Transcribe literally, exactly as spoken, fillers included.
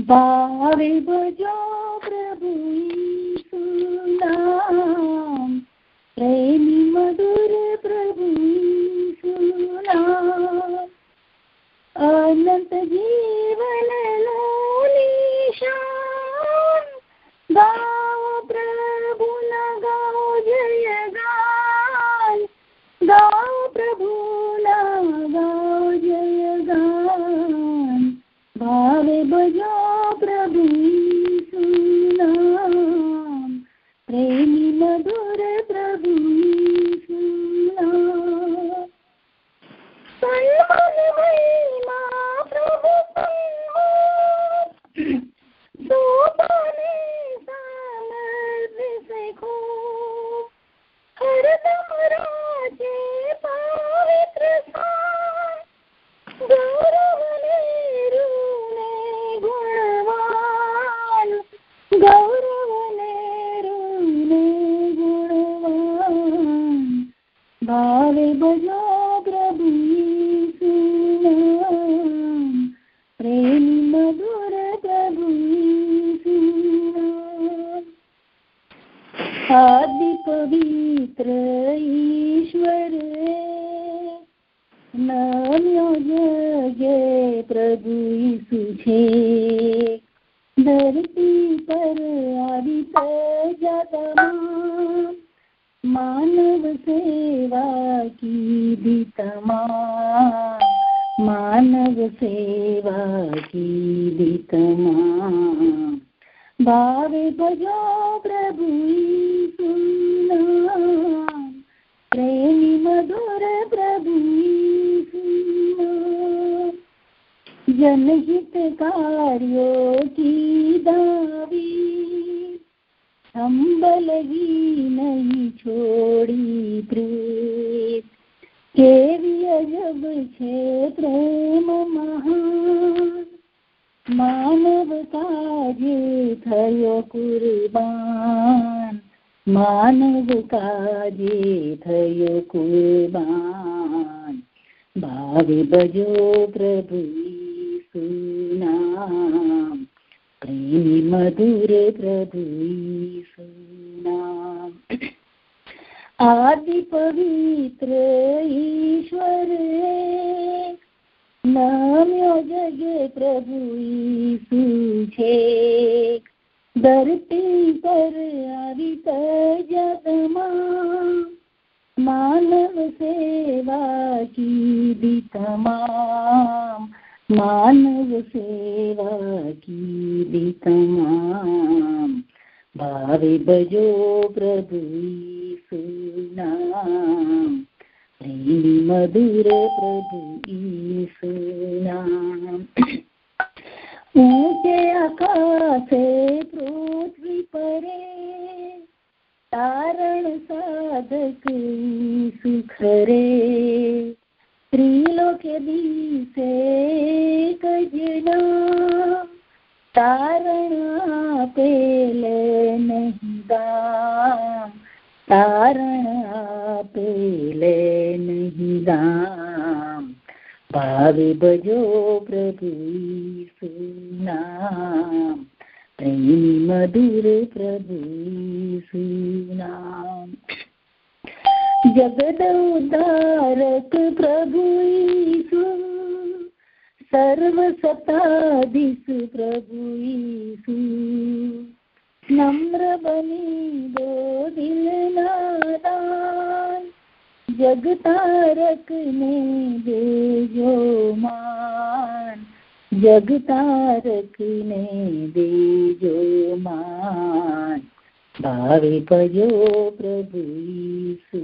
भावे भजो प्रभु यीशु नाम, प्रेमी मधुर प्रभु यीशु नाम। अनंत जीवन लोलीशान, गाओ प्रभु न गाओ जय गान, गाओ प्रभु न गाओ जय गान। भावे भजो प्रभु यीशु नाम, प्रेमी मधुर प्रभु यीशु नाम। सन्मान महिमा प्रभु सन्मान, सोपाने सामर्थ्य से खूब, हरदम राजे पवित्र स्थान। गौरव नेरुने गुणवान, गौरव नेरुने गुणवान। भावे भजो प्रभु यीशु नाम, प्रेमी मधुर प्रभु यीशु नाम। आदि पवित्र ईश्वर नाम जगे प्रभु यीशु छे। धरती पर आवित जातमा, मानव सेवा की दी तमाम, मानव सेवा की दी तमाम। भावे भजो प्रभु यीशु नाम, प्रेमी मधुर प्रभु यीशु नाम। जनहित कार्यों की दावी, संबल ही नहीं छोड़ी प्रीत। केवी अजब छे प्रेम महान, मानव काजे थयो कुर्बान, मानव काजे थयो कुर्बान। भावे भजो प्रभु यीशु नाम, प्रेमी मधुर प्रभु यीशु नाम। आदि पवित्र ईश्वर नाम्यो जगे प्रभु यीशु छे। धरती पर आवित जगमा, मानव सेवा की दी तमाम, मानव सेवा की दी तमाम। भावे भजो प्रभु यीशु नाम, प्रेमी मधुर प्रभु यीशु नाम। ऊंचे आकाशे पृथ्वी परे, तारण साधक यीशु खरे। त्रिलोक दिसे कजना, तारण आपेले नहीं दाम, तारण आपेले नहीं दाम। भावे भजो प्रभु यीशु नाम, प्रेमी मधुर प्रभु यीशु नाम। जगद उद्धारक प्रभु यीशु, सर्व सत्ताधीश प्रभु यीशु। नम्र बनी दो दिल नादान, जग तारक ने देजो मान, जग तारक ने देजो मान। भावे भजो प्रभु यीशु